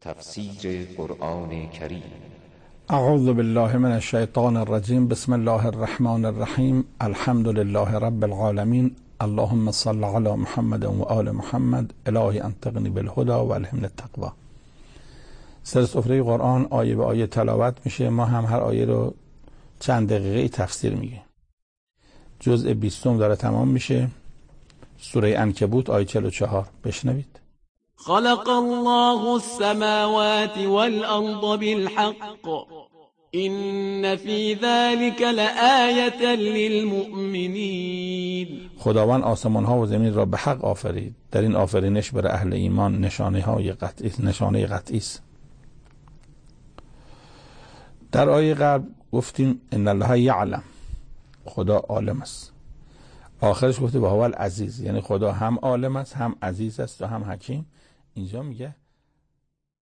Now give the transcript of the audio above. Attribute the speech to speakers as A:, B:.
A: تفسیر قرآن کریم.
B: اعوذ بالله من الشیطان الرجیم. بسم الله الرحمن الرحیم. الحمد لله رب العالمین. اللهم صل علی محمد و آل محمد. الهی انطقنی بالهدى و الهمنی التقوی. سر سفره قرآن آیه به آیه تلاوت میشه. ما هم هر آیه رو چند دقیقه تفسیر میگیم. جزء 20 داره تمام میشه. سوره عنکبوت آیه 44. بشنوید.
C: خلق الله السماوات والأرض بالحق إن في ذلك لآية للمؤمنين.
B: خداوند آسمان ها و زمین را به حق آفرید. در این آفرینش بر اهل ایمان نشانه قطعی است. در آیه قبل گفتیم ان الله یعلم، خدا عالم است. آخرش گفته و هو العزیز، یعنی خدا هم عالم است، هم عزیز است و هم حکیم. اینجا میگه